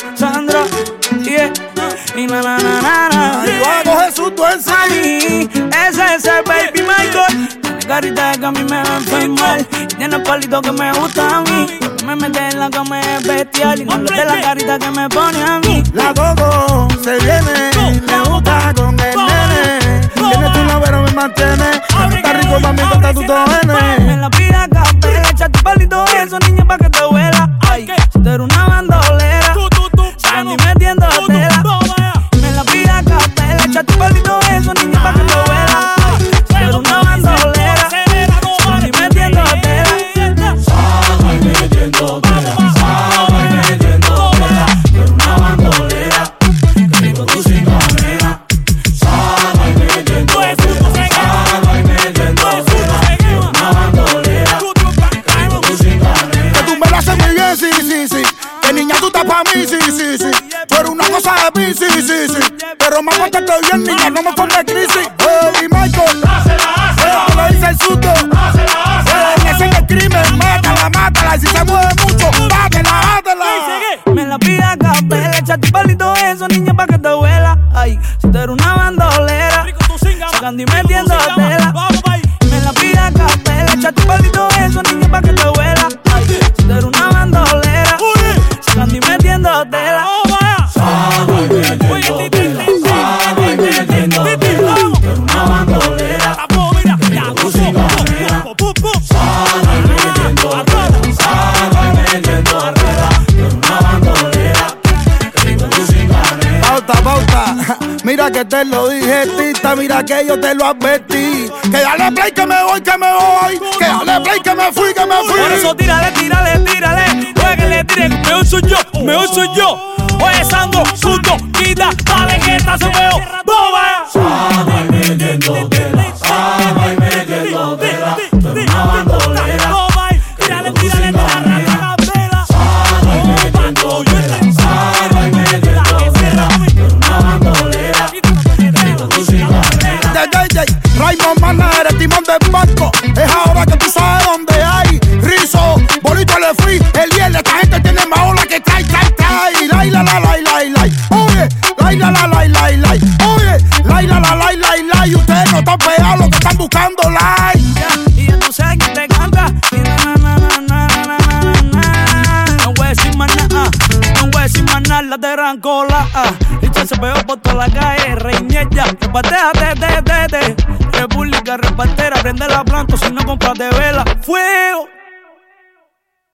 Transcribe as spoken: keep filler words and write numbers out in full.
Sandra, yeah. Y na na na na na. Y va a coger su tuerce. Mami, ese es el baby Michael. Tiene carita que a mí me va a enfermar. Tiene palito que me gusta a mí. Me mete en la cama es bestial. Y no le dé la carita que me pone a mí. La Coco se viene, me gusta con el nene. Tienes tu novio, me mantiene. Está rico, mami, corta tu tojene. Me la pida capela, echa tu palito eso, niña, pa' que te huela. Ay, si tú eres una bandolera, Sandy metiéndotela. Me la pida capela, echa tu palito eso, niña, pa' que te huela. Ay, si tú eres una bandolera, Sandy metiéndotela. Sábado y metiéndotela, sábado y metiéndotela. Tú eres una bandolera, que rico tu cinturera. Sábado y metiéndotela, sábado y metiéndotela. Tú eres una bandolera, que rico tu cinturera. Que tú me lo haces muy bien, sí, sí, sí. Que niña tú estás pa' mí, sí, sí, sí. Tú eres una cosa de mí, sí, sí, sí. Pero más que estoy bien, niña, no me pongas crisis. Baby Michael, te lo dice el susto. Ese es el crimen, mátala, mátala. Y si se mueve mucho, bátela, bátela. Me la pida capela, echa tu palito eso, niña, pa' que te huela. Ay, si tú eres una bandolera, Sandy metiéndotela. Me la pida capela, echa tu palito eso, niña, pa' que te huela. Ay, si tú eres una bandolera, Sandy metiéndotela. Sábado y metiéndotela, sábado y metiéndotela. Tú eres una bandolera, que rico tu cinturera. Sábado y metiéndotela, sábado y metiéndotela. Tú eres una bandolera, que rico tu cinturera. Pauta, pauta, mira que te lo dije, tita, mira que yo te lo advertí. Que dale play que me voy, que me voy. Que dale play que me fui, que me fui. Por eso tírale, tírale, tírale. Oye, que le tire, mejor soy yo, mejor soy yo. Oye, Sandro, susto, quita, dale que esta se veo. ¡Boba! Sábado y metiéndotela, sábado y metiéndotela. Tú eres una bandolera, que rico tu cinturera. Sábado y metiéndotela, sábado y metiéndotela. Tú eres una bandolera, que rico tu cinturera. De J J, Raymond Manera, el timón del barco. Es ahora que tú sabes dónde hay. Rizo, bonito le fui. El hielo, esta gente tiene más ola que trae, trae, trae. Lai, la, la, lai, lai, lai. Oye, lai, la, la, lai, lai, lai. Oye, lai, la, la, lai, lai, lai. Ustedes no están pegados, lo que están buscando, lai. Y ya tú sabes quién te canta. Y na, na, na, na, na, na, na. No voy a decir más nada, no voy a decir más nada, la de rancola. Y ya se pegó por toda la calle, rey mierda. Repartéate, te, te, te. República repartera, prende la planta, si no compras de vela. Fuego.